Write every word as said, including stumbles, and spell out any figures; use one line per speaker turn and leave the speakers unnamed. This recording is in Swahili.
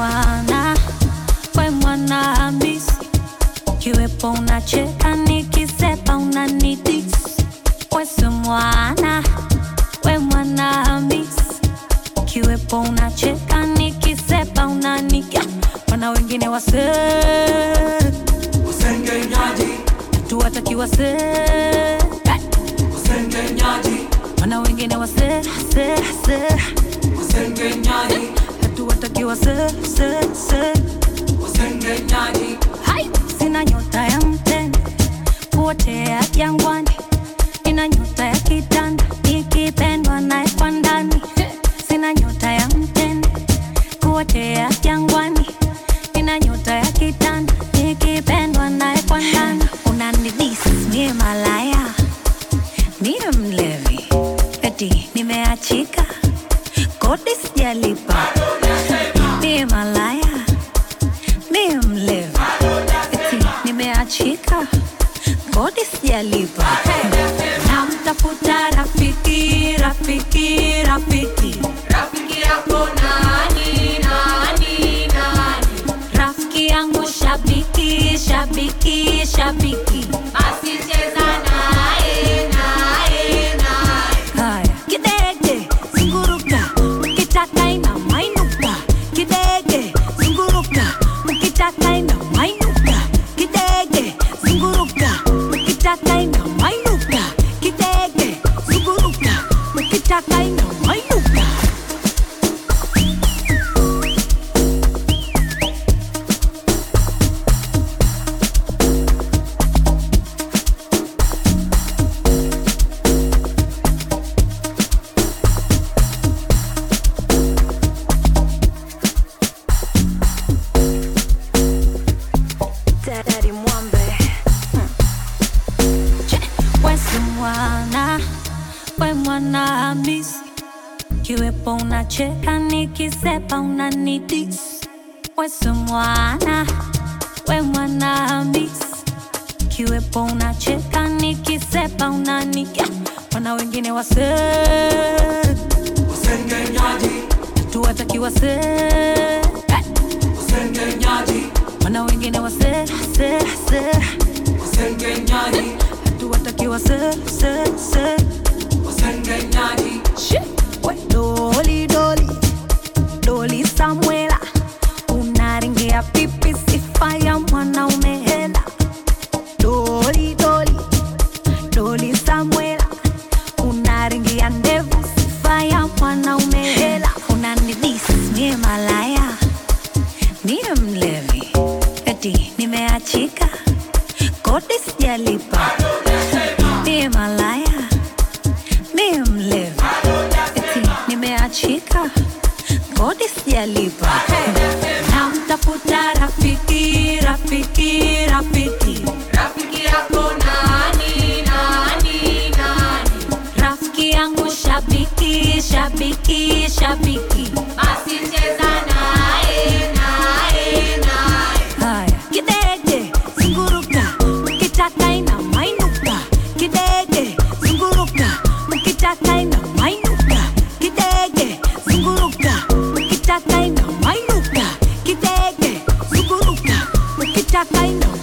mwana, we mwana Hamisi, kiwepo unacheka nikisepa unanidis. We si mwana, we mwana Hamisi, kiwepo unacheka nikisepa unanikia. Wana wengine wase usengenyaji, tuwataki wase usengenyaji. Wana wengine wase se se usengenyaji, tuwataki wase se se usengenyaji. Hai, sina nyota ya mtende kuotea jangwani, ina nyota ya kitanda ikipendwa naye kwa ndani. Sina nyota ya mtende kuotea jangwani, ina nyota ya kitanda ikipendwa naye kwa ndani. Unanidis mie malaya, mie mlevi, eti nimeachika kodi sijalipa. Mie malaya, mie mlevi, eti nimeachika kodi sijalipa. Namtafuta rafiki, rafiki, rafiki.
Rafiki yako nani, nani, nani?
Rafiki yangu shabiki, shabiki, shabiki.
Basi cheza nae, nae, nae.
Haya, kidege, zunguruka, ukitaka ina mainuka. Kidege, zunguruka, ukitaka ina mainuka. Kidege, zunguruka, ukitaka ina mainuka. Kidege, zunguruka, ukitaka ina mainuka. Daddy Mwambe, we si mwana, we mwana Hamisi, kiwepo unacheka nikisepa unanidis. We si mwana, we mwana Hamisi, kiwepo unacheka nikisepa unanikia. Wana wengine wase
usengenyaji,
tuwataki wase
usengenyaji,
wana wengine wase se se
usengenyaji,
tuwataki wase se se
usengenyaji.
Shit. We doli doli doli Samuela, unaringia pipi sifa ya mwanaume hela. Doli doli doli Samuela, unaringia ndevu sifa ya mwanaume hela. Unanidis mie malaya, mie mlevi, eti nimeachika kodi sijalipa. Mie malaya, mie mlevi, eti nimeachika kodi sijalipa. Namtafuta rafiki, rafiki, rafiki.
Rafiki yako nani, nani, nani?
Rafiki yangu shabiki, shabiki, shabiki.
Basi cheza nae, nae, nae.
Haya, kidege, zunguruka, ukitaka ina mainuka. Kidege, zunguruka, ukitaka ina mainuka. Kidege, zunguruka, ukitaka ina mainuka. Kidege, zunguruka, ukitaka ina